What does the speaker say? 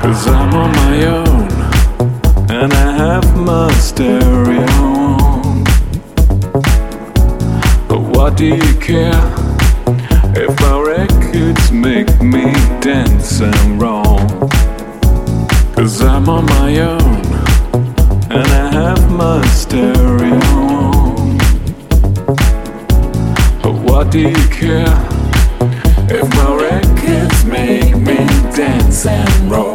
'Cause I'm on my own and I have my stereo on. But what do you care if my records make me dance and roll? 'Cause I'm on my own and I have my stereo on. But what do you care if my records make me dance and roll?